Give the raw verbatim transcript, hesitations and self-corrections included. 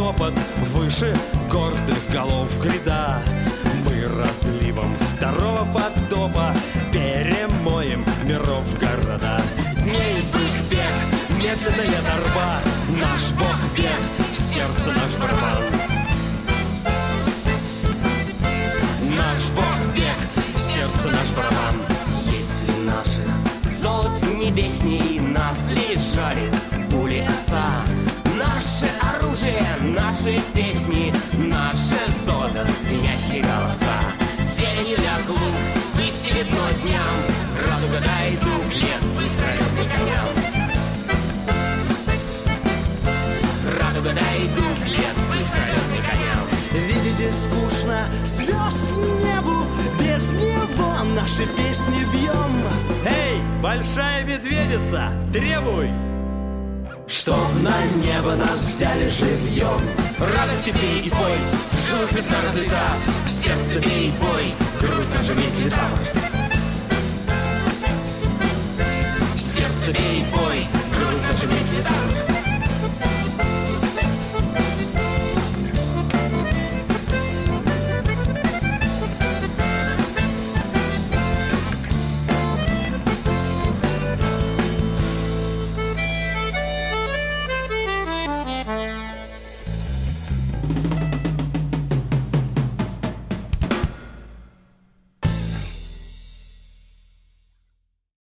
топот выше гордых голов гряда. Мы разливом второго потопа перемоем миров города. Дней бык бег, медленная торба, наш бог бег, сердце наш барабан. Наш бог бег, сердце наш барабан. Если наших золот небесней нас лишь жарит пули оса, наше оружие, наши песни, наше золото, звенящие голоса. Зеленью ляг луг, выстелит ночь дням, радуга дай дух лет, быстро летный коням. Радуга дай дух лет, быстро летный коням. Видите, скучно звезд небу, без него наши песни вьем. Эй, большая медведица, требуй! Чтоб на небо нас взяли живьем. Радости пей и пой, в жилах весна разлита, сердце бей и бой, грудь наша ведь летала. Сердце бей и бой,